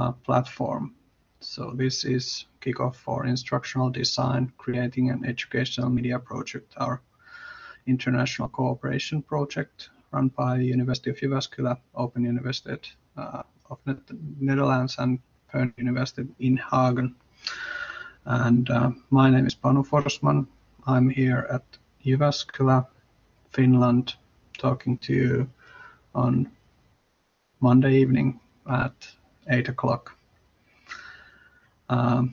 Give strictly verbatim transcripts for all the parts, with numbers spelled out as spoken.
uh, platform. So this is kickoff for instructional design, creating an educational media project, our international cooperation project run by University of Jyväskylä, Open University uh, of the Netherlands, and Pern University in Hagen. And uh, my name is Panu Forsman. I'm here at Jyväskylä, Finland, talking to you on Monday evening at eight o'clock. Um,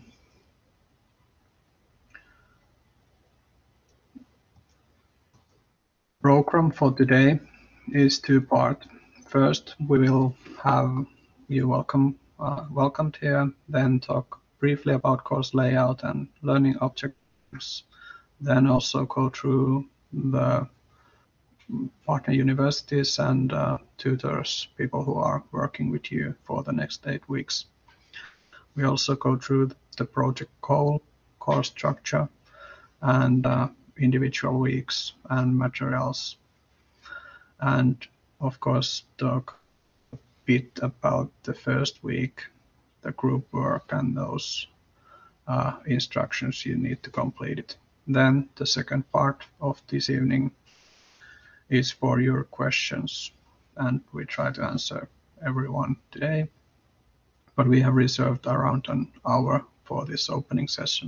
program for today is two-part. First, we will have you welcome uh, welcomed here, then talk briefly about course layout and learning objectives, then also go through the partner universities and uh, tutors, people who are working with you for the next eight weeks. We also go through the project goal, course structure, and uh, individual weeks and materials. And of course, talk a bit about the first week, the group work, and those uh, instructions you need to complete it. Then the second part of this evening is for your questions, and we try to answer everyone today, but we have reserved around an hour for this opening session.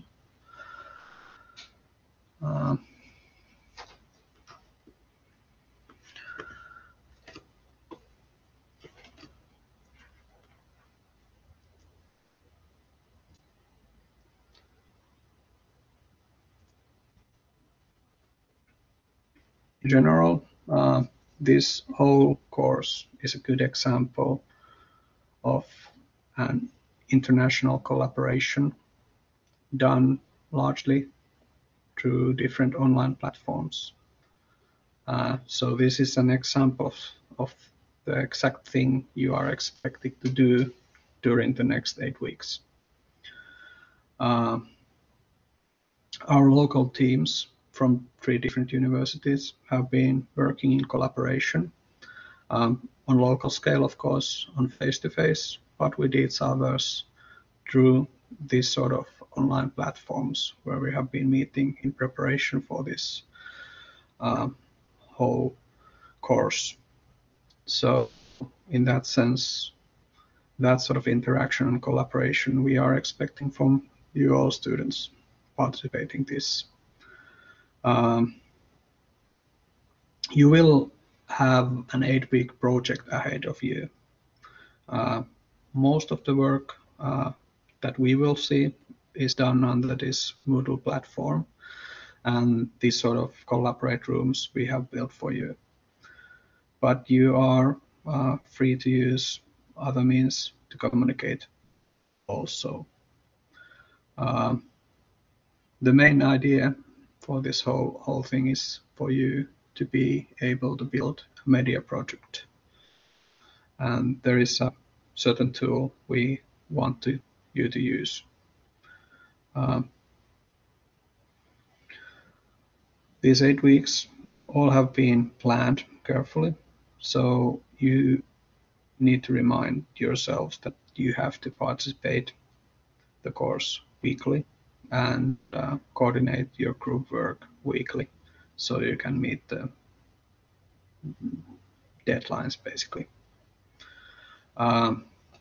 Uh, in general, uh, this whole course is a good example of an international collaboration done largely through different online platforms. Uh, so this is an example of, of the exact thing you are expected to do during the next eight weeks. Uh, our local teams from three different universities have been working in collaboration um, on local scale, of course, on face-to-face, but with each others through these sort of online platforms where we have been meeting in preparation for this uh, whole course. So in that sense, that sort of interaction and collaboration we are expecting from you all students participating in this. Um, you will have an eight-week project ahead of you. Uh, most of the work uh, that we will see is done under this Moodle platform and these sort of collaborate rooms we have built for you. But you are uh, free to use other means to communicate also. Um, the main idea for this whole, whole thing is for you to be able to build a media project. And there is a certain tool we want to, you to use. Um, these eight weeks all have been planned carefully, so you need to remind yourselves that you have to participate the course weekly and uh, coordinate your group work weekly so you can meet the deadlines basically. Um,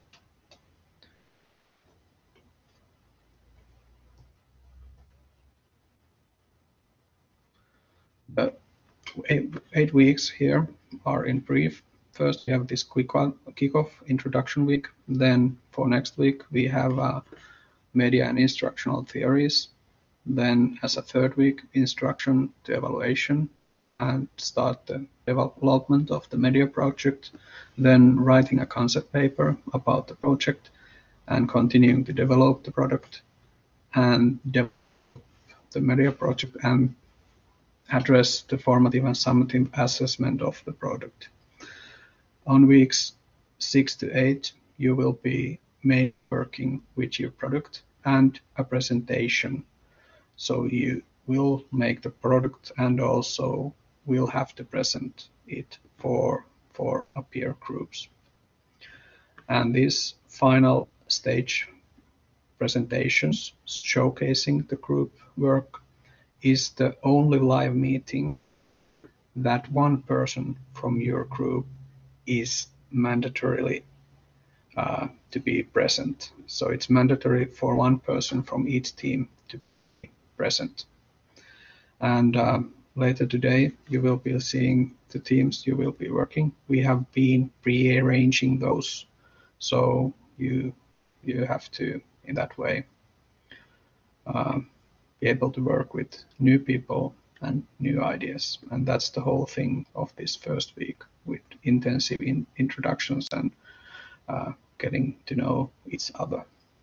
but eight, eight weeks here are in brief. First, we have this quick kickoff introduction week. Then for next week, we have uh, media and instructional theories. Then as a third week, instruction to evaluation and start the development of the media project. Then writing a concept paper about the project and continuing to develop the product and develop the media project and address the formative and summative assessment of the product. On weeks six to eight, you will be mainly working with your product and a presentation. So you will make the product and also will have to present it for, for peer groups. And this final stage presentations showcasing the group work is the only live meeting that one person from your group is mandatorily uh, to be present. So it's mandatory for one person from each team to be present. And um, later today, you will be seeing the teams you will be working. We have been pre-arranging those, so you you have to, in that way, um, be able to work with new people and new ideas. And that's the whole thing of this first week, with intensive in introductions and uh, getting to know each other.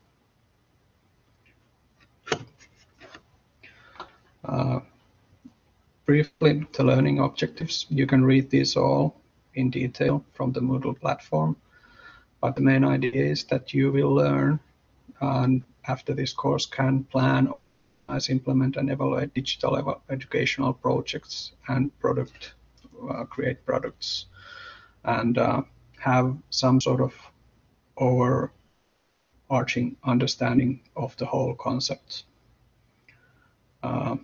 Uh, briefly, the learning objectives. You can read these all in detail from the Moodle platform, but the main idea is that you will learn, and after this course can plan, as implement and evaluate digital ev educational projects and product, uh, create products, and uh, have some sort of overarching understanding of the whole concept. Uh,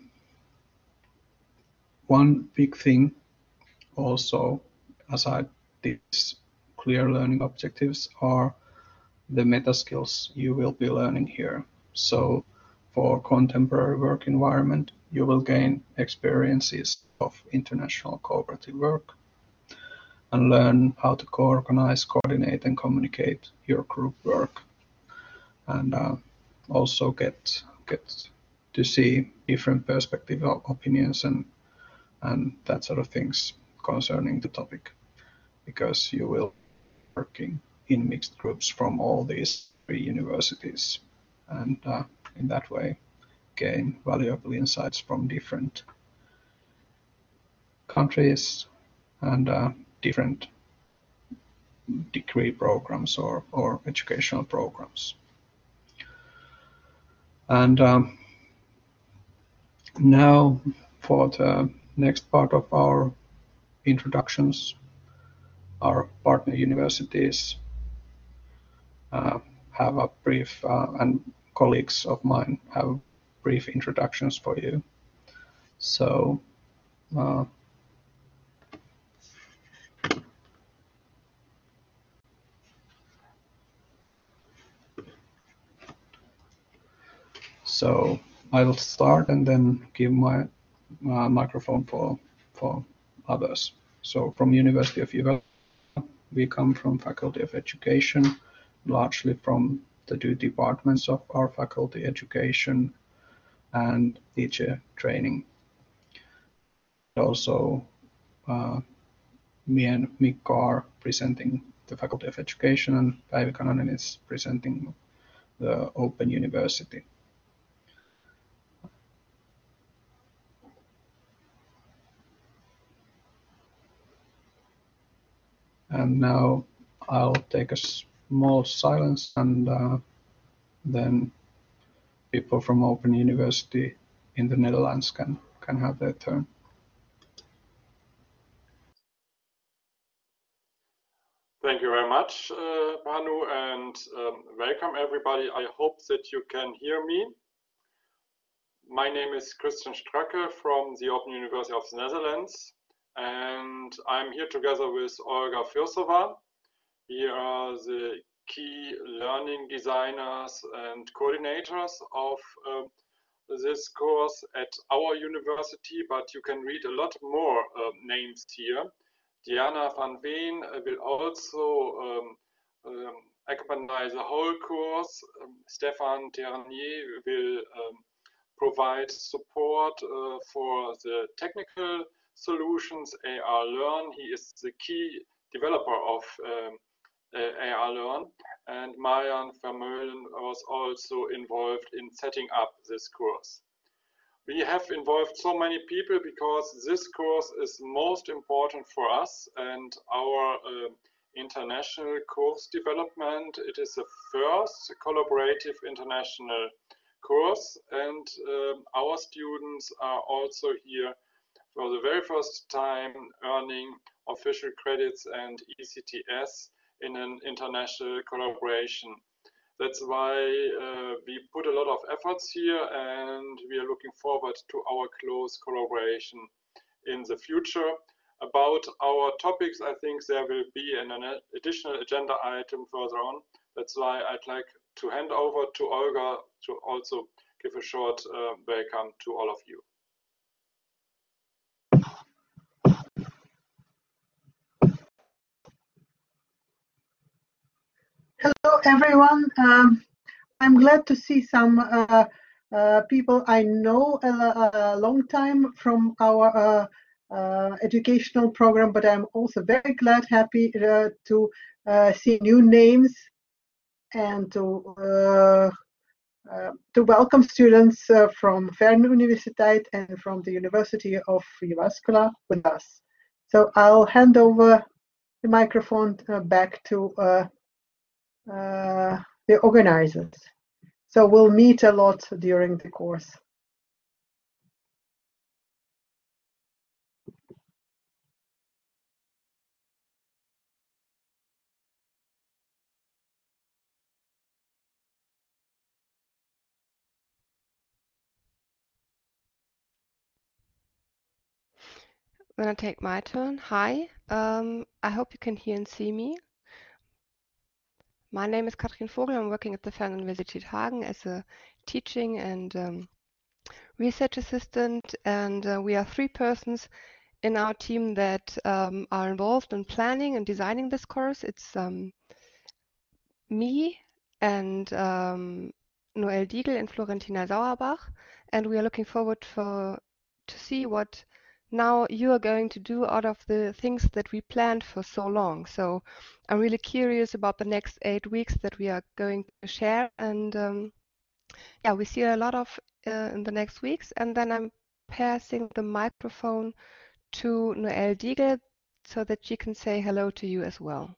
one big thing also, aside these clear learning objectives, are the meta skills you will be learning here. So for contemporary work environment, you will gain experiences of international cooperative work and learn how to co-organize, coordinate, and communicate your group work. And uh, also get get to see different perspective opinions and and that sort of things concerning the topic, because you will be working in mixed groups from all these three universities, and uh, in that way gain valuable insights from different countries and uh, different degree programs or, or educational programs. And um, now for the next part of our introductions, our partner universities uh, have a brief, uh, and colleagues of mine have brief introductions for you. So uh, so I'll start and then give my uh, microphone for for others. So from University of Jyväskylä, we come from Faculty of Education, largely from the two departments of our faculty, education and teacher training. Also, uh, me and Mikko are presenting the Faculty of Education, and Päivi Kananen is presenting the Open University. And now I'll take a small silence, and uh, then people from Open University in the Netherlands can, can have their turn. Thank you very much, uh, Panu, and um, welcome everybody. I hope that you can hear me. My name is Christian Stracke from the Open University of the Netherlands, and I'm here together with Olga Firsova. We are the key learning designers and coordinators of uh, this course at our university, but you can read a lot more uh, names here. Diana van Veen will also um, um, accompany the whole course. Um, Stefan Ternier will um, provide support uh, for the technical solutions A R Learn. He is the key developer of um, uh, A R Learn, and Marian Vermeulen was also involved in setting up this course. We have involved so many people because this course is most important for us and our uh, international course development. It is the first collaborative international course, and um, our students are also here for the very first time earning official credits and E C T S in an international collaboration. That's why uh, we put a lot of efforts here, and we are looking forward to our close collaboration in the future. About our topics, I think there will be an additional agenda item further on. That's why I'd like to hand over to Olga to also give a short uh, welcome to all of you. Hello, everyone. Um, I'm glad to see some uh, uh, people I know a, a long time from our uh, uh, educational program, but I'm also very glad, happy uh, to uh, see new names and to uh, uh, to welcome students uh, from Fern Universiteit and from the University of Jyväskylä with us. So I'll hand over the microphone uh, back to uh, uh, the organizers. So we'll meet a lot during the course. I'm gonna take my turn. Hi, um, I hope you can hear and see me. My name is Katrin Vogel. I'm working at the Fernuniversität Hagen as a teaching and um, research assistant, and uh, we are three persons in our team that um, are involved in planning and designing this course. It's um, me and um, Noel Diegel and Florentina Sauerbach, and we are looking forward for to see what now you are going to do out of the things that we planned for so long. So I'm really curious about the next eight weeks that we are going to share, and um, yeah, we see a lot of uh, in the next weeks. And then I'm passing the microphone to Noel Diegel so that she can say hello to you as well.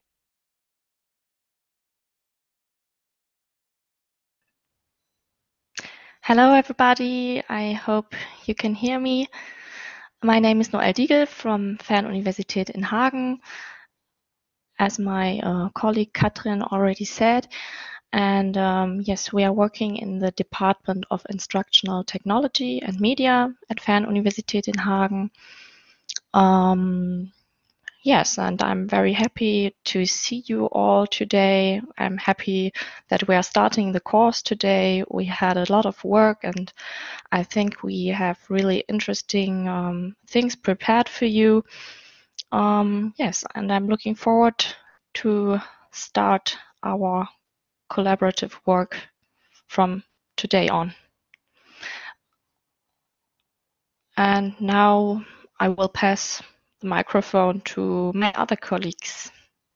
Hello, everybody. I hope you can hear me. My name is Noel Diegel from Fernuniversität in Hagen, as my uh, colleague Katrin already said. And um, yes, we are working in the Department of Instructional Technology and Media at Fernuniversität in Hagen. Um, Yes, and I'm very happy to see you all today. I'm happy that we are starting the course today. We had a lot of work, and I think we have really interesting um, things prepared for you. Um, yes, and I'm looking forward to start our collaborative work from today on. And now I will pass the microphone to my other colleagues.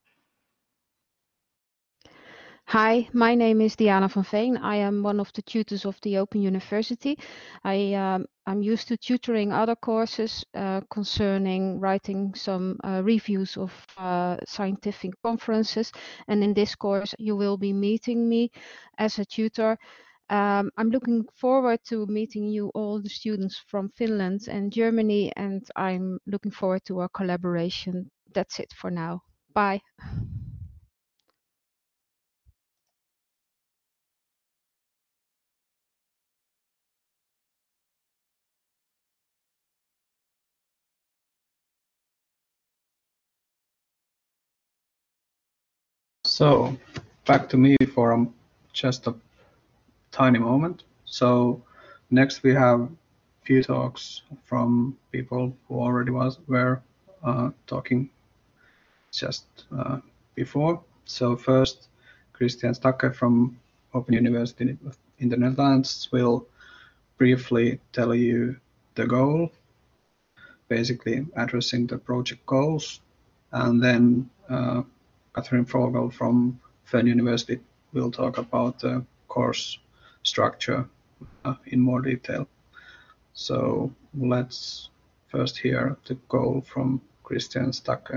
Hi, my name is Diana van Veen. I am one of the tutors of the Open University. I, um, I'm used to tutoring other courses uh, concerning writing some uh, reviews of uh, scientific conferences. And in this course, you will be meeting me as a tutor. Um, I'm looking forward to meeting you, all the students from Finland and Germany, and I'm looking forward to our collaboration. That's it for now. Bye. So back to me for um, just a tiny moment. So next we have few talks from people who already was were uh, talking just uh, before. So first, Christian Stakke from Open University in the Netherlands will briefly tell you the goal, basically addressing the project goals, and then uh, Katrin Vogel from Fern University will talk about the course structure uh, in more detail. So let's first hear the goal from Christian Stakke.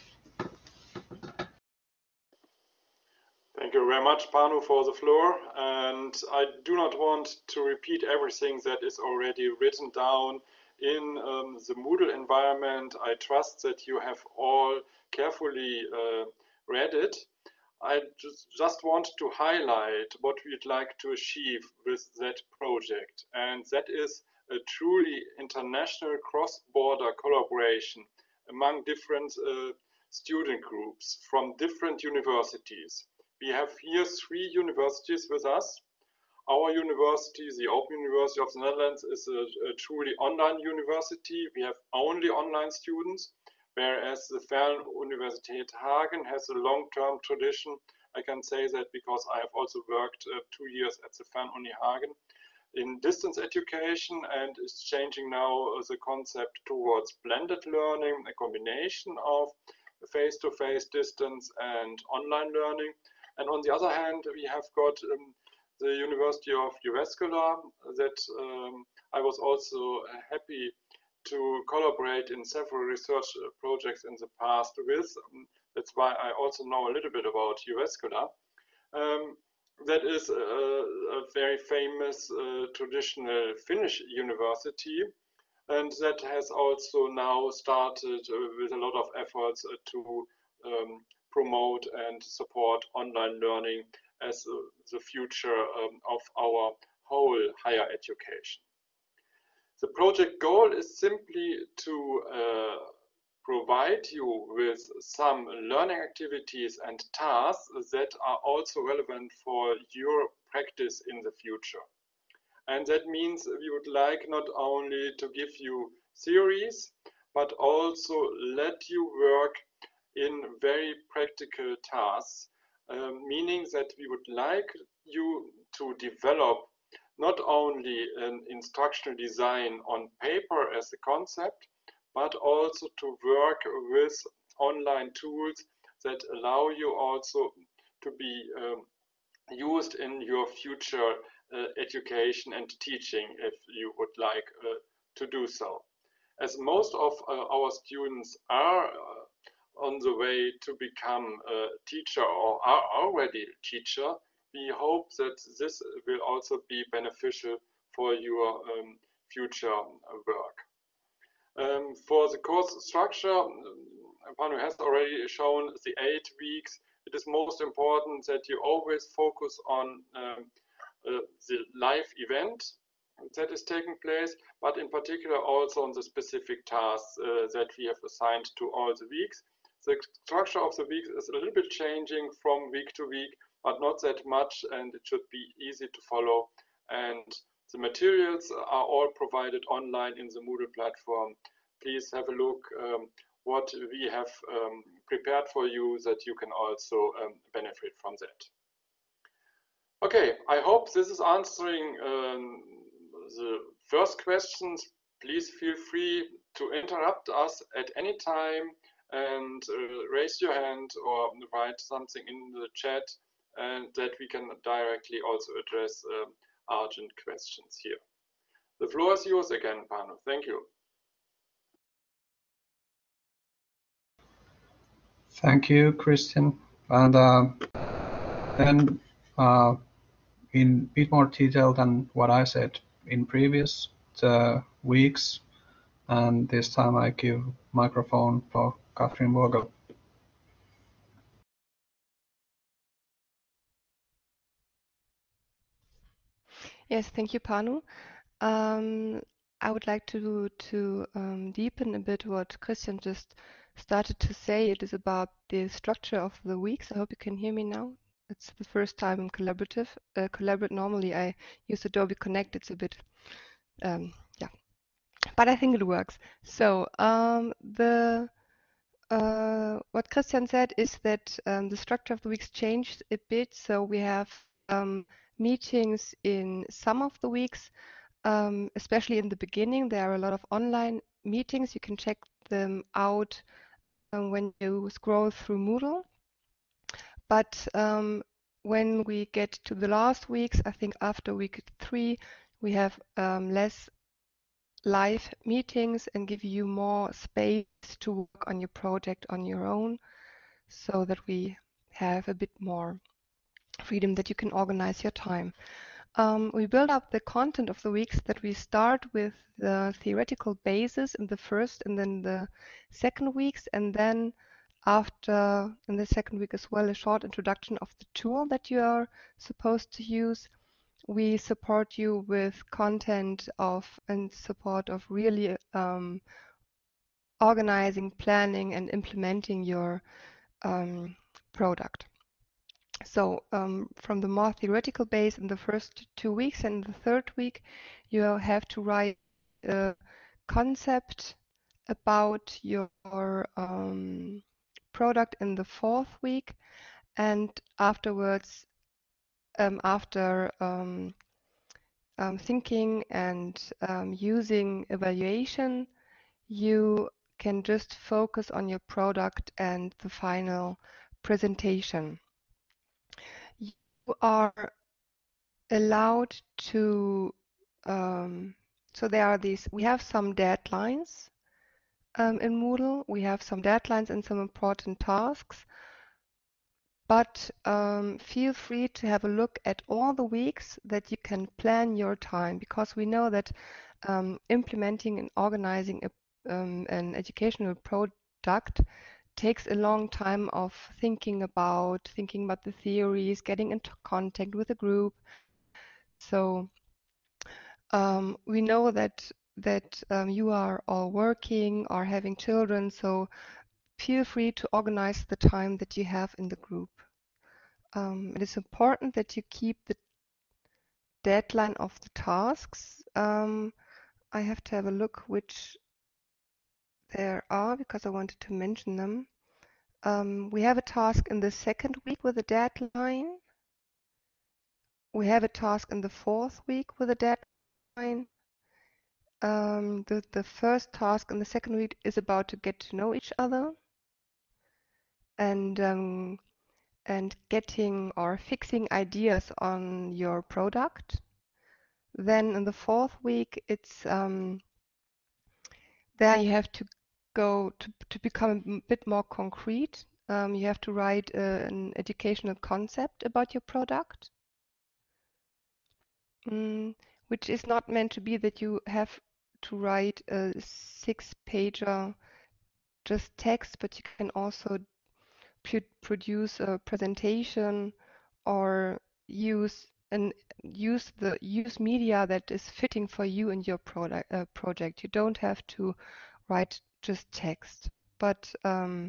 Thank you very much, Panu, for the floor. And I do not want to repeat everything that is already written down in um, the Moodle environment. I trust that you have all carefully uh, read it. I just, just want to highlight what we'd like to achieve with that project. And that is a truly international cross-border collaboration among different uh, student groups from different universities. We have here three universities with us. Our university, the Open University of the Netherlands, is a, a truly online university. We have only online students, whereas the Fernuniversität Hagen has a long-term tradition. I can say that because I have also worked uh, two years at the Fernuni Hagen in distance education, and is changing now uh, the concept towards blended learning, a combination of face-to-face distance and online learning. And on the other hand, we have got um, the University of Jyväskylä that um, I was also happy to collaborate in several research projects in the past with. Um, that's why I also know a little bit about Jyväskylä. Um, that is a, a very famous uh, traditional Finnish university, and that has also now started uh, with a lot of efforts uh, to um, promote and support online learning as uh, the future um, of our whole higher education. The project goal is simply to uh, provide you with some learning activities and tasks that are also relevant for your practice in the future. And that means we would like not only to give you theories, but also let you work in very practical tasks, uh, meaning that we would like you to develop not only an instructional design on paper as a concept, but also to work with online tools that allow you also to be um, used in your future uh, education and teaching if you would like uh, to do so. As most of uh, our students are uh, on the way to become a teacher or are already a teacher, we hope that this will also be beneficial for your um, future work. Um, for the course structure, Panu has already shown the eight weeks. It is most important that you always focus on um, uh, the live event that is taking place, but in particular also on the specific tasks uh, that we have assigned to all the weeks. The structure of the weeks is a little bit changing from week to week, but not that much, and it should be easy to follow. And the materials are all provided online in the Moodle platform. Please have a look um, what we have um, prepared for you, that you can also um, benefit from that. Okay, I hope this is answering um, the first questions. Please feel free to interrupt us at any time and uh, raise your hand or write something in the chat, and that we can directly also address um, urgent questions here. The floor is yours again, Panu. Thank you. Thank you, Christian. And uh, then uh, in a bit more detail than what I said in previous uh, weeks, and this time I give microphone for Katrin Vogel. Yes, thank you, Panu. Um, I would like to to um, deepen a bit what Christian just started to say. It is about the structure of the weeks. I hope you can hear me now. It's the first time I'm collaborative. Uh, collaborate normally I use Adobe Connect. It's a bit, um, yeah, but I think it works. So um, the uh, what Christian said is that um, the structure of the weeks changed a bit. So we have um, meetings in some of the weeks. Um, especially in the beginning, there are a lot of online meetings. You can check them out um, when you scroll through Moodle. But um, when we get to the last weeks, I think after week three, we have um, less live meetings and give you more space to work on your project on your own, so that we have a bit more freedom that you can organize your time. Um, we build up the content of the weeks that we start with the theoretical basis in the first and then the second weeks, and then after, in the second week as well, a short introduction of the tool that you are supposed to use. We support you with content of and support of really um, organizing, planning, and implementing your um, product. So um, from the more theoretical base in the first two weeks and the third week, you have to write a concept about your um, product in the fourth week, and afterwards, um, after um, um, thinking and um, using evaluation, you can just focus on your product and the final presentation. You are allowed to, um, so there are these, we have some deadlines um, in Moodle, we have some deadlines and some important tasks, but um, feel free to have a look at all the weeks that you can plan your time, because we know that um, implementing and organizing a, um, an educational product takes a long time of thinking about, thinking about the theories, getting into contact with a group. So um, we know that that um, you are all working or having children, so feel free to organize the time that you have in the group. Um, it is important that you keep the deadline of the tasks. Um, I have to have a look which there are because I wanted to mention them. Um, we have a task in the second week with a deadline. We have a task in the fourth week with a deadline. Um, the, the first task in the second week is about to get to know each other and um, and getting or fixing ideas on your product. Then in the fourth week, it's um, there you have to go to, to become a bit more concrete. Um, you have to write uh, an educational concept about your product, mm, which is not meant to be that you have to write a six-pager just text, but you can also produce a presentation or use and use the use media that is fitting for you and your product uh, project. You don't have to write just text, but um,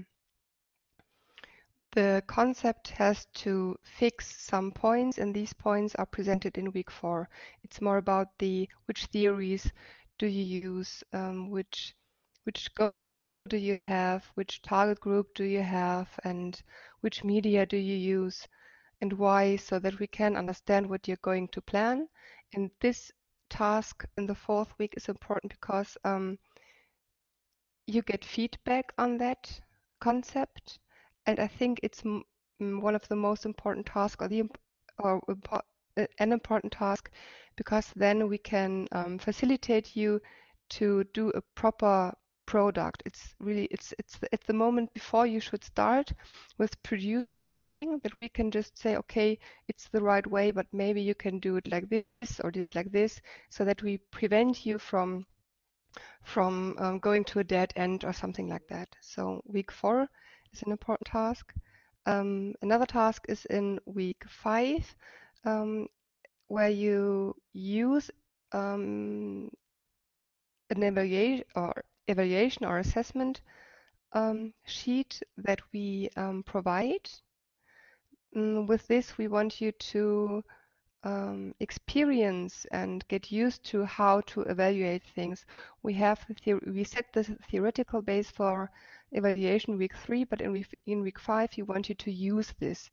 the concept has to fix some points, and these points are presented in week four. It's more about the which theories do you use, um, which which go do you have, which target group do you have, and which media do you use, and why, so that we can understand what you're going to plan. And this task in the fourth week is important because um, you get feedback on that concept, and I think it's m one of the most important tasks, or the or impo an important task, because then we can um, facilitate you to do a proper product. It's really it's it's at the moment before you should start with producing that we can just say, okay, it's the right way, but maybe you can do it like this or do it like this, so that we prevent you from from um, going to a dead end or something like that. So week four is an important task. Um, another task is in week five, um, where you use um, an evaluation or evaluation or assessment um, sheet that we um, provide. Mm, with this, we want you to um, experience and get used to how to evaluate things. We have the we set the theoretical base for evaluation week three, but in week, in week five, we want you to use this.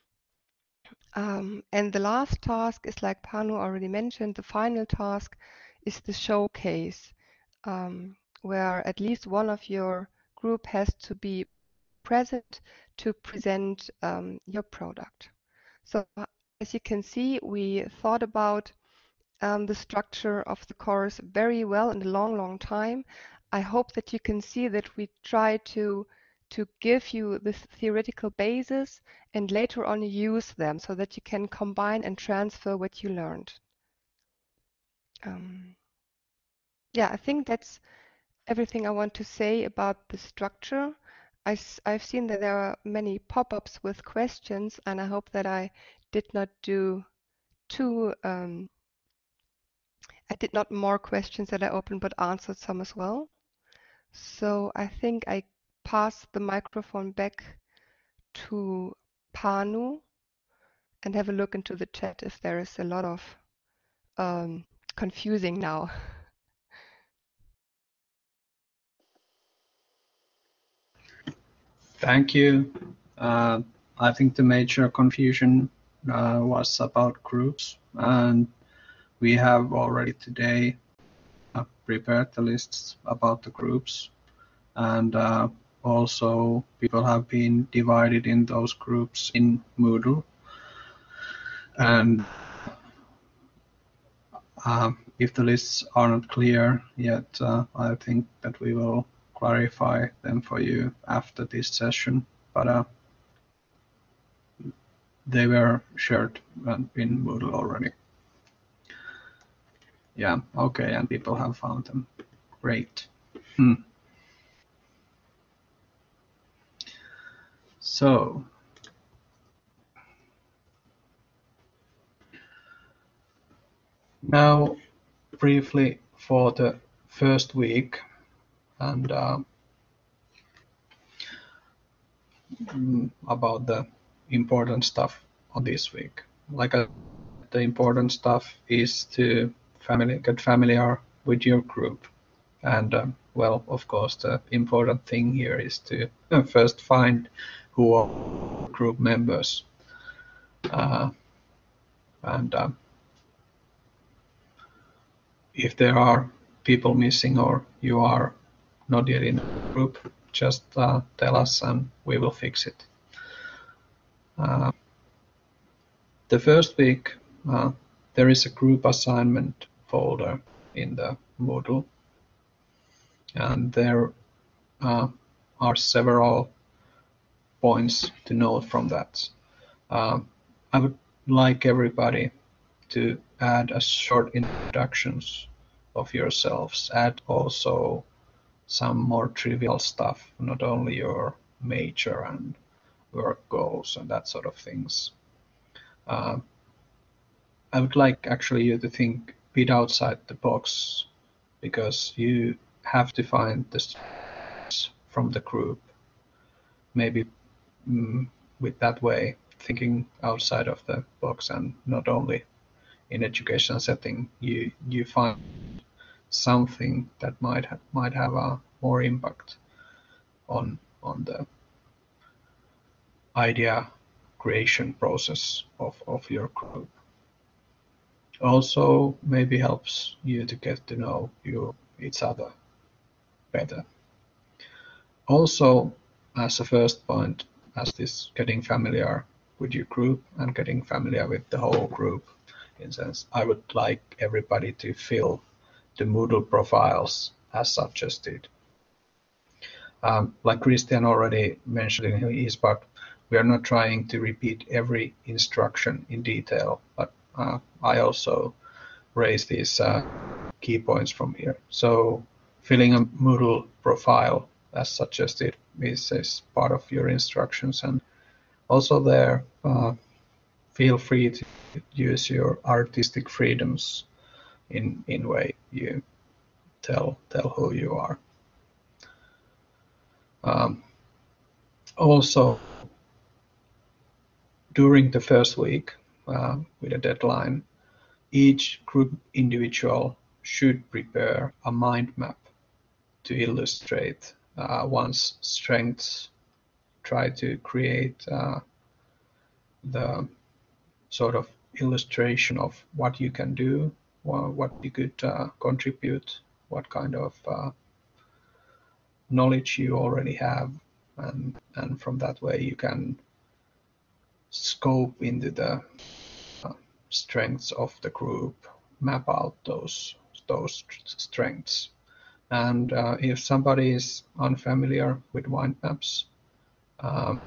Um, and the last task is, like Panu already mentioned, the final task is the showcase, um, where at least one of your group has to be present to present um, your product. So as you can see, we thought about um, the structure of the course very well in a long, long time. I hope that you can see that we try to to give you this theoretical basis and later on use them so that you can combine and transfer what you learned. Um, yeah, I think that's everything I want to say about the structure. I, have seen that there are many pop-ups with questions, and I hope that I did not do too, um, I did not more questions that I opened, but answered some as well. So I think I pass the microphone back to Panu and have a look into the chat if there is a lot of um, confusing now. Thank you. Uh, I think the major confusion uh, was about groups, and we have already today uh, prepared the lists about the groups, and uh, also people have been divided in those groups in Moodle. And uh, if the lists are not clear yet, uh, I think that we will clarify them for you after this session. But uh, they were shared in Moodle already. Yeah, okay, and people have found them. Great. Hmm. So, now briefly for the first week, and uh, about the important stuff on this week. Like uh, the important stuff is to family, get familiar with your group. And um, well, of course, the important thing here is to uh, first find who are group members. Uh, and um, if there are people missing or you are not yet in a group, just uh, tell us and we will fix it. Uh, the first week, uh, there is a group assignment folder in the Moodle, and there uh, are several points to note from that. Uh, I would like everybody to add a short introductions of yourselves. Add also some more trivial stuff, not only your major and work goals and that sort of things. Uh, I would like actually you to think a bit outside the box, because you have to find the strengths from the group. Maybe mm, with that way, thinking outside of the box and not only in education setting, you you find something that might ha might have a more impact on on the idea creation process of, of your group. Also maybe helps you to get to know you each other better. Also, as a first point, as this getting familiar with your group and getting familiar with the whole group, in sense, I would like everybody to fill the Moodle profiles as suggested. Um, like Christian already mentioned in his part, we are not trying to repeat every instruction in detail, but uh, I also raise these uh, key points from here. So filling a Moodle profile as suggested is, is part of your instructions, and also there uh, feel free to use your artistic freedoms in in way you tell tell who you are. Um, also, during the first week uh, with a deadline, each group individual should prepare a mind map to illustrate uh, one's strengths, try to create uh, the sort of illustration of what you can do, what you could uh, contribute, what kind of uh, knowledge you already have, and, and from that way you can scope into the uh, strengths of the group, map out those those strengths. And uh, if somebody is unfamiliar with mind maps, um,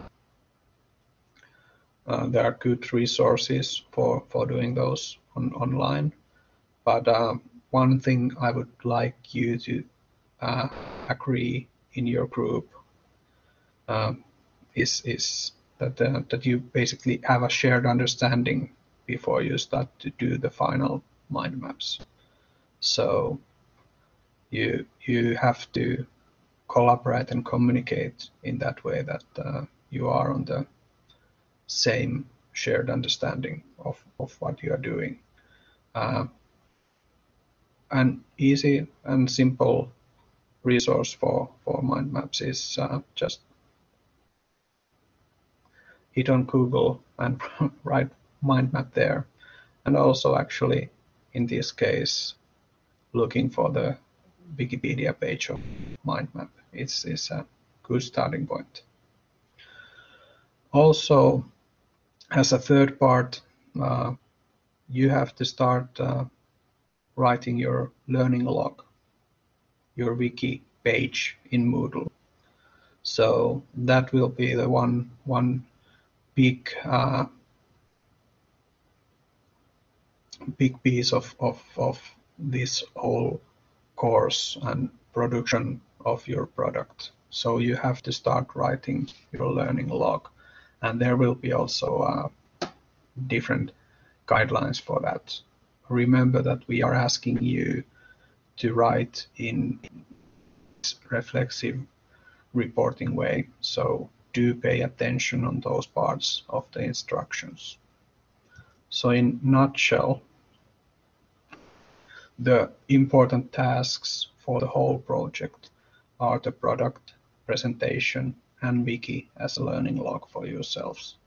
uh, there are good resources for, for doing those on, online. But uh, one thing I would like you to uh, agree in your group uh, is is that uh, that you basically have a shared understanding before you start to do the final mind maps. So you you have to collaborate and communicate in that way that uh, you are on the same shared understanding of, of what you are doing. Uh, an easy and simple resource for, for mind maps is uh, just hit on Google and write mind map there. And also actually, in this case, looking for the Wikipedia page of mind map. It's, it's a good starting point. Also, as a third part, uh, you have to start uh, writing your learning log, your wiki page in Moodle. So that will be the one one big uh, big piece of, of of this whole course and production of your product. So you have to start writing your learning log, and there will be also uh, different guidelines for that. Remember that we are asking you to write in reflexive reporting way, so do pay attention on those parts of the instructions. So in nutshell, the important tasks for the whole project are the product, presentation, and wiki as a learning log for yourselves.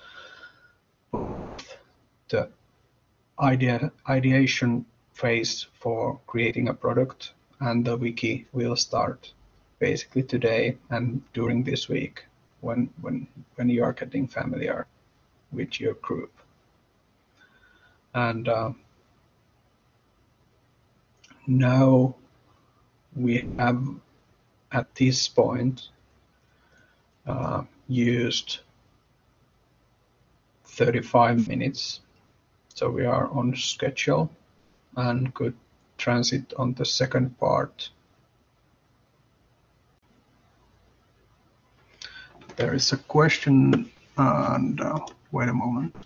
The idea, ideation phase for creating a product and the wiki will start basically today and during this week when when when you are getting familiar with your group. And uh, now we have at this point uh, used thirty-five minutes, so we are on schedule and could transit on the second part. There is a question, and uh, wait a moment.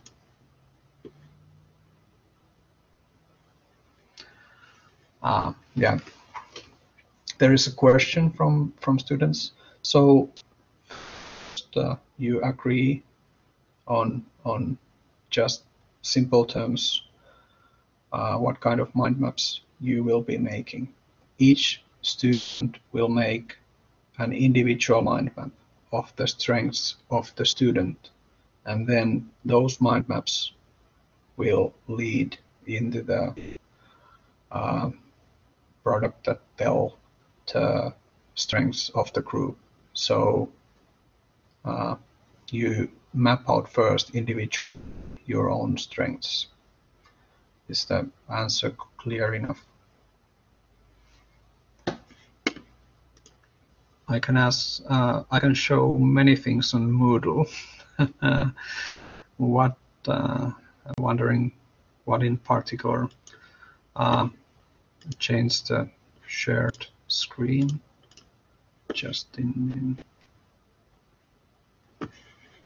Uh, yeah, there is a question from from students. So uh, you agree on on just simple terms uh, what kind of mind maps you will be making. Each student will make an individual mind map of the strengths of the student, and then those mind maps will lead into the uh, product that tell the strengths of the group. So uh, you map out first individually your own strengths. Is the answer clear enough? I can ask, uh, I can show many things on Moodle. What, uh, I'm wondering what in particular. Uh, change the shared screen just in, in.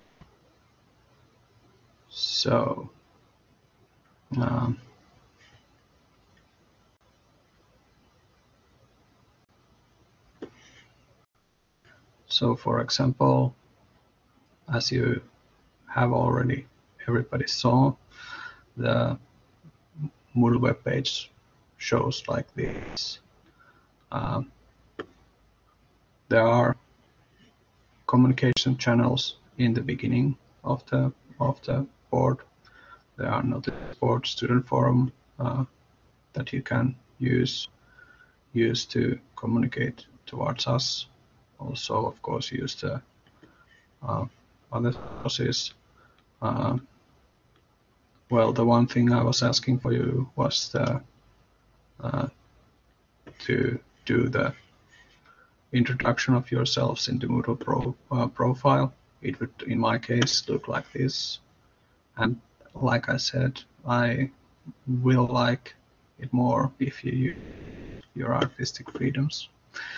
So um, so for example, as you have already everybody saw, the Moodle web page shows like this. Uh, there are communication channels in the beginning of the of the board. There are notice board, student forum uh, that you can use use to communicate towards us. Also, of course, use the uh, other sources. Uh, well, the one thing I was asking for you was the uh, to do the introduction of yourselves in the Moodle Pro uh, profile. It would, in my case, look like this. And like I said, I will like it more if you use your artistic freedoms.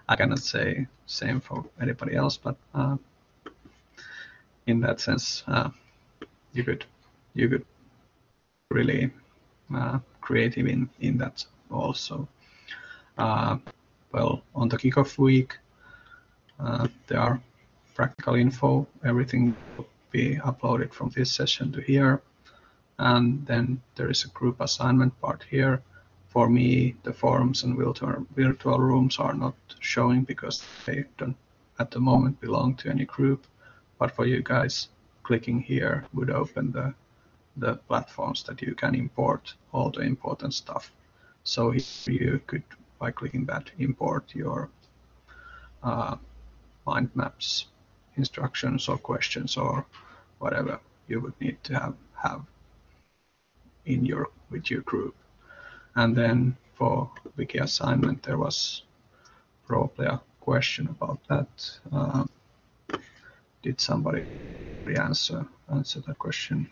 I cannot say same for anybody else, but uh, in that sense, uh, you could you could really uh, creative in in that also. Uh, well, on the kickoff week, uh, there are practical info. Everything will be uploaded from this session to here, and then there is a group assignment part here. For me, the forums and virtual virtual rooms are not showing because they don't at the moment belong to any group. But for you guys, clicking here would open the the platforms that you can import all the important stuff. So here you could, by clicking that, import your uh, mind maps, instructions or questions or whatever you would need to have have in your with your group. And then for wiki assignment, there was probably a question about that. Uh, did somebody answer answer that question?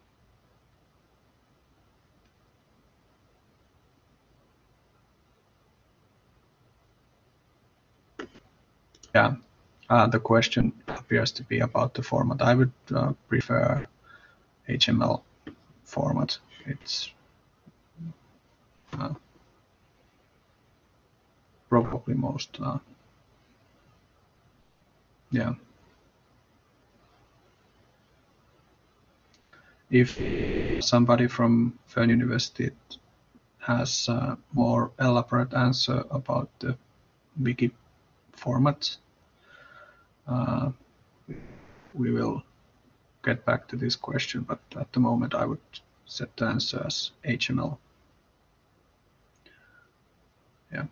Yeah, uh, the question appears to be about the format. I would uh, prefer H T M L format. It's uh, probably most, uh, yeah. If somebody from Fern University has a more elaborate answer about the wiki format, uh, we will get back to this question, but at the moment I would set the answer as H T M L. Yeah.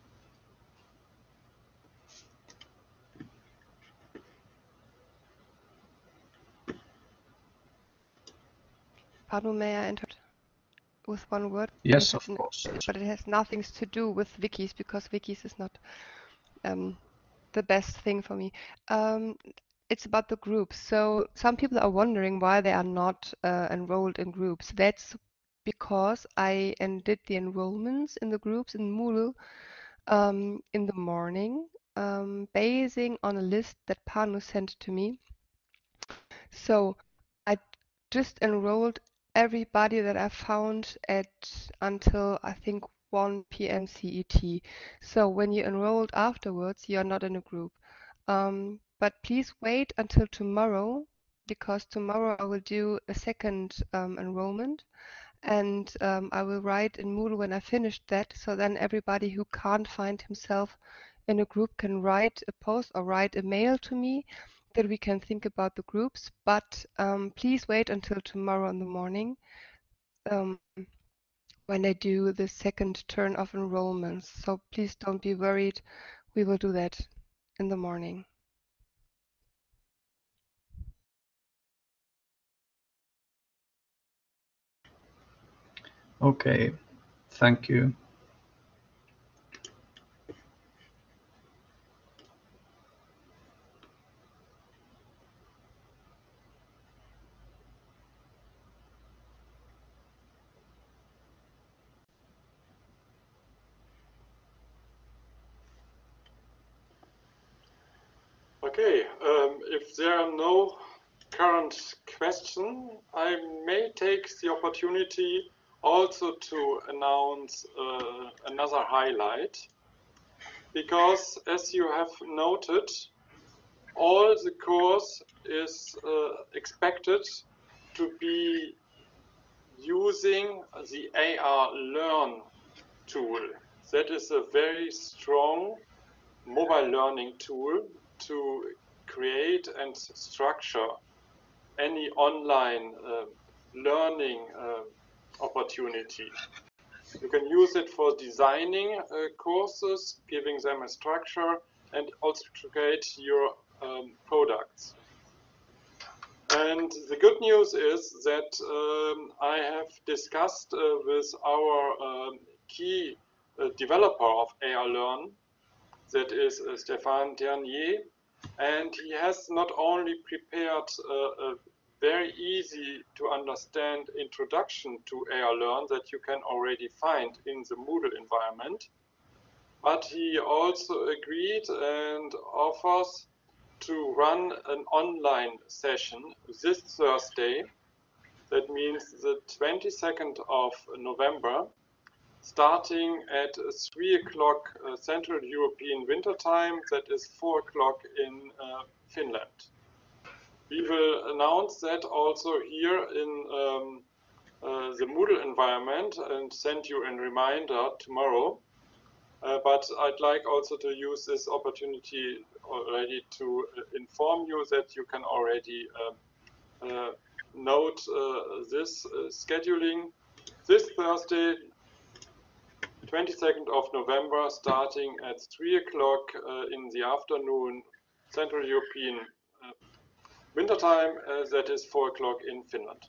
Panu, may I interrupt with one word? Yes, But of course. But it has nothing to do with wikis, because wikis is not um, the best thing for me. Um, it's about the groups. So some people are wondering why they are not uh, enrolled in groups. That's because I and did the enrollments in the groups in Moodle um, in the morning, um, basing on a list that Panu sent to me. So I just enrolled everybody that I found at until I think one p m C E T. So when you enrolled afterwards, you're not in a group. Um, but please wait until tomorrow, because tomorrow I will do a second um, enrollment, and um, I will write in Moodle when I finished that, so then everybody who can't find himself in a group can write a post or write a mail to me, that we can think about the groups. But um, please wait until tomorrow in the morning um, when I do the second turn of enrollments. So please don't be worried. We will do that in the morning. Okay, thank you. Okay, um, if there are no current questions, I may take the opportunity also to announce uh, another highlight, because as you have noted, all the course is uh, expected to be using the A R Learn tool. That is a very strong mobile learning tool to create and structure any online uh, learning uh, opportunity. You can use it for designing uh, courses, giving them a structure, and also to create your um, products. And the good news is that um, I have discussed uh, with our um, key uh, developer of A R Learn, that is uh, Stéphane Dernier, and he has not only prepared uh, a very easy to understand introduction to A R Learn that you can already find in the Moodle environment, but he also agreed and offers to run an online session this Thursday. That means the twenty-second of November, starting at three o'clock uh, Central European Winter Time. That is four o'clock in uh, Finland. We will announce that also here in um, uh, the Moodle environment and send you a reminder tomorrow. Uh, but I'd like also to use this opportunity already to uh, inform you that you can already uh, uh, note uh, this uh, scheduling this Thursday, twenty-second of November, starting at three o'clock uh, in the afternoon, Central European uh, Winter Time, uh, that is four o'clock in Finland.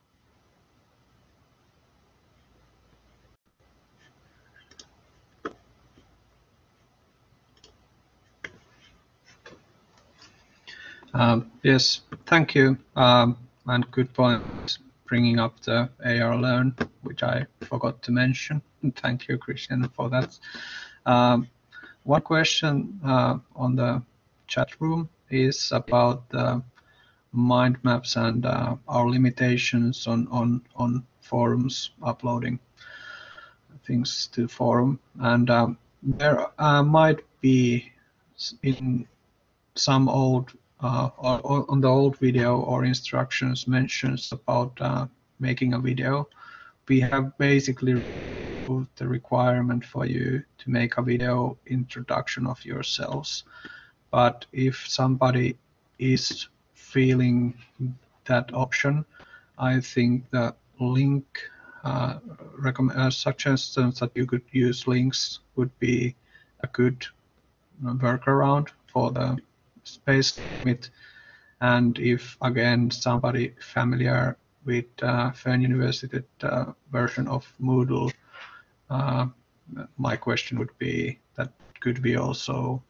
Um, yes, thank you. Um, and good point bringing up the A R Learn, which I forgot to mention. Thank you, Christian, for that. Um, one question uh, on the chat room is about the mind maps and uh, our limitations on, on, on forums uploading things to forum. And um, there uh, might be in some old uh, or, or on the old video or instructions mentions about uh, making a video. We have basically removed the requirement for you to make a video introduction of yourselves. But if somebody is feeling that option, I think the link uh, recommend uh, suggestions that you could use links would be a good workaround for the space limit. And if again somebody familiar with uh, Fern University uh, version of Moodle, uh, my question would be that could we also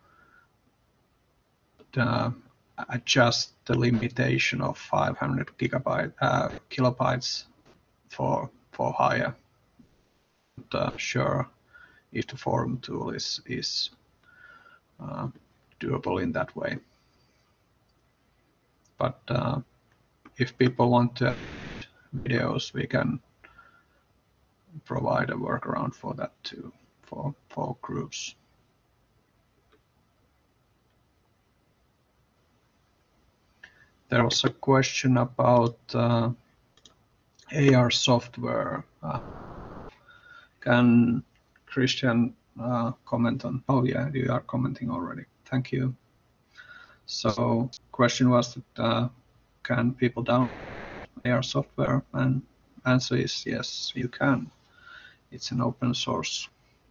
uh, adjust the limitation of five hundred gigabyte uh, kilobytes for for hire. Not uh, sure if the forum tool is is uh, doable in that way. But uh, if people want to edit videos, we can provide a workaround for that too, for, for groups. There was a question about uh, A R software. Uh, can Christian uh, comment on? Oh yeah, you are commenting already. Thank you. So question was that uh, can people download A R software? And answer is yes, you can. It's an open source.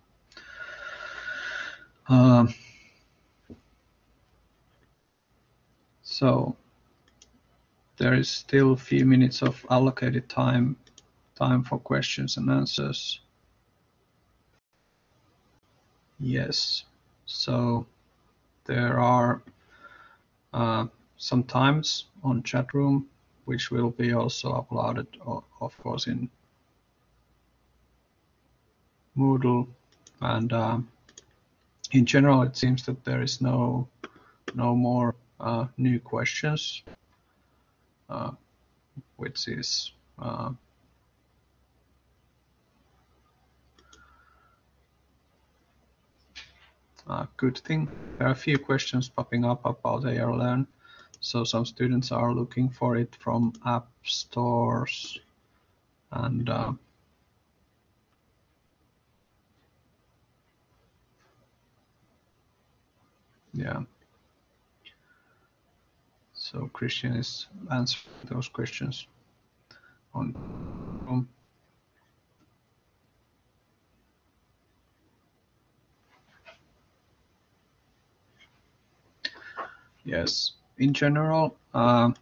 Um, so there is still a few minutes of allocated time time for questions and answers. Yes. So there are uh, some times on chat room, which will be also uploaded, of course, in Moodle. And um, in general, it seems that there is no no more uh, new questions, uh, which is uh, a good thing. There are a few questions popping up about A R Learn. So some students are looking for it from app stores, and uh, yeah. So Christian is answering those questions on. Um, yes, in general, uh,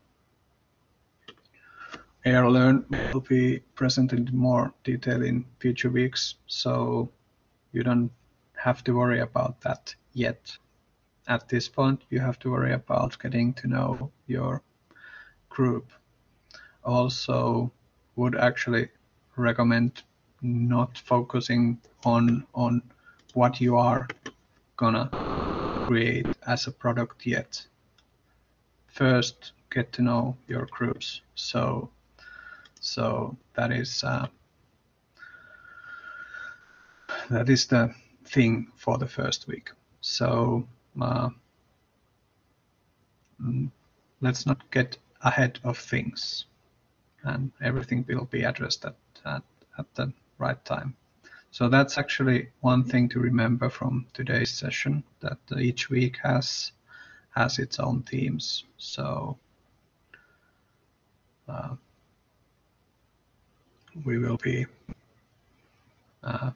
A R Learn will be presented in more detail in future weeks, so you don't have to worry about that yet. At this point, you have to worry about getting to know your group. Also, would actually recommend not focusing on on what you are gonna create as a product yet. First, get to know your groups. So, so that is uh, that is the thing for the first week. So uh, let's not get ahead of things, and everything will be addressed at at, at the right time. So that's actually one thing to remember from today's session, that each week has has its own themes. So uh, we will be uh,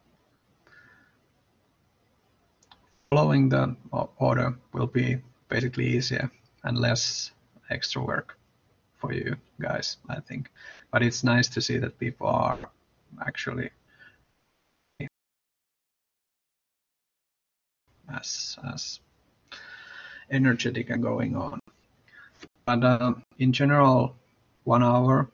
following the order will be basically easier and less extra work for you guys, I think. But it's nice to see that people are actually as as energetic and going on. But uh, in general, one hour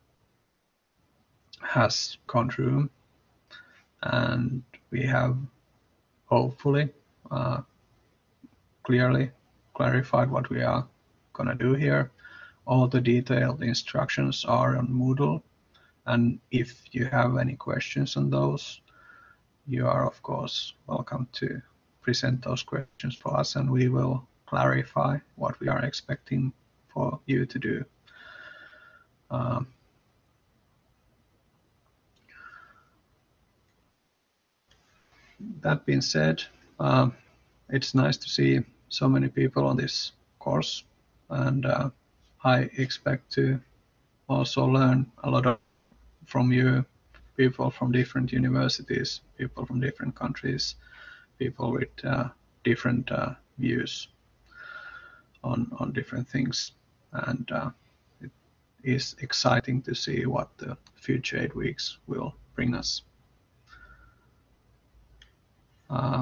has gone through, and we have hopefully uh, clearly clarified what we are gonna do here. All the detailed instructions are on Moodle, and if you have any questions on those, you are of course welcome to present those questions for us, and we will clarify what we are expecting for you to do. Um, that being said, um, it's nice to see so many people on this course, and uh, I expect to also learn a lot of, from you, people from different universities, people from different countries, people with uh, different uh, views on, on different things. And uh, it is exciting to see what the future eight weeks will bring us. Uh,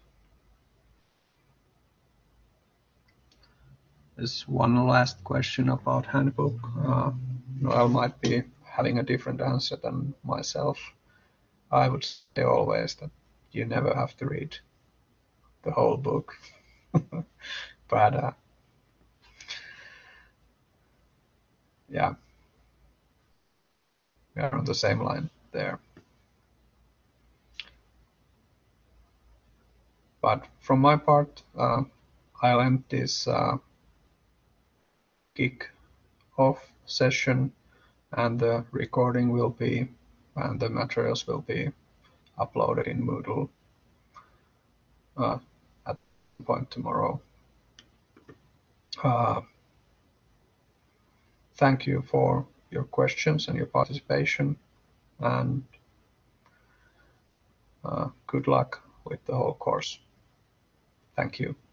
there's one last question about handbook. Uh, Noel might be having a different answer than myself. I would say always that you never have to read the whole book. But uh, yeah, we are on the same line there. But from my part, uh, I'll end this uh, kick-off session, and the recording will be, and the materials will be uploaded in Moodle uh, at some point tomorrow. Uh, thank you for your questions and your participation, and uh, good luck with the whole course. Thank you.